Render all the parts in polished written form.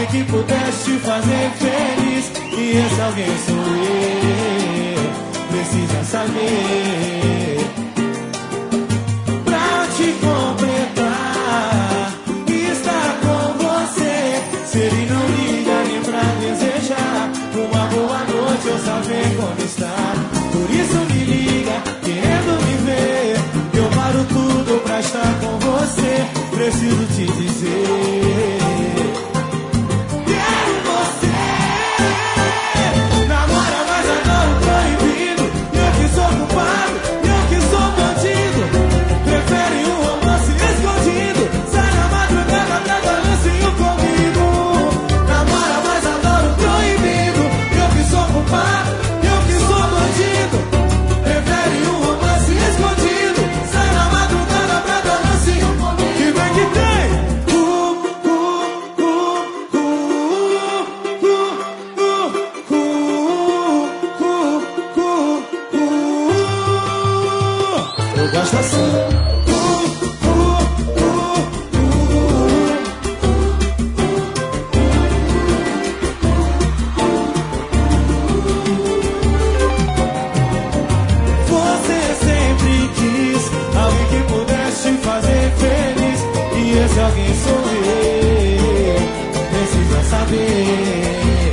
que pudesse te fazer feliz. E esse alguém sou eu. Precisa saber. Pra te completar, estar com você. Se ele não liga nem pra desejar uma boa noite ou saber como está. Por isso me liga, querendo me ver. Eu paro tudo pra estar com você. Preciso te dizer, quero você. Namora, mas adoro proibido. Eu que sou culpado, eu que sou bandido. Prefere um romance escondido. Sai na madrugada pra dar lancinho comigo. Namora, mas adoro proibido. Eu que sou culpado, eu que sou bandido. Prefere um romance escondido. Sai na madrugada pra dar lancinho comigo. Que vem que tem. Eu gosto assim. Você sempre quis alguém que pudesse te fazer feliz. E esse alguém sou eu. Precisa saber.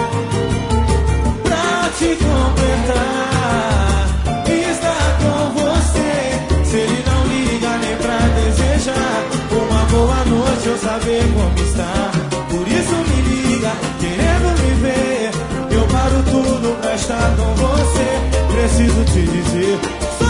Pra te completar, estar com você. Se ele não liga nem pra desejar uma boa noite ou saber como está. Por isso me liga, querendo me ver. Eu paro tudo pra estar com você. Preciso te dizer.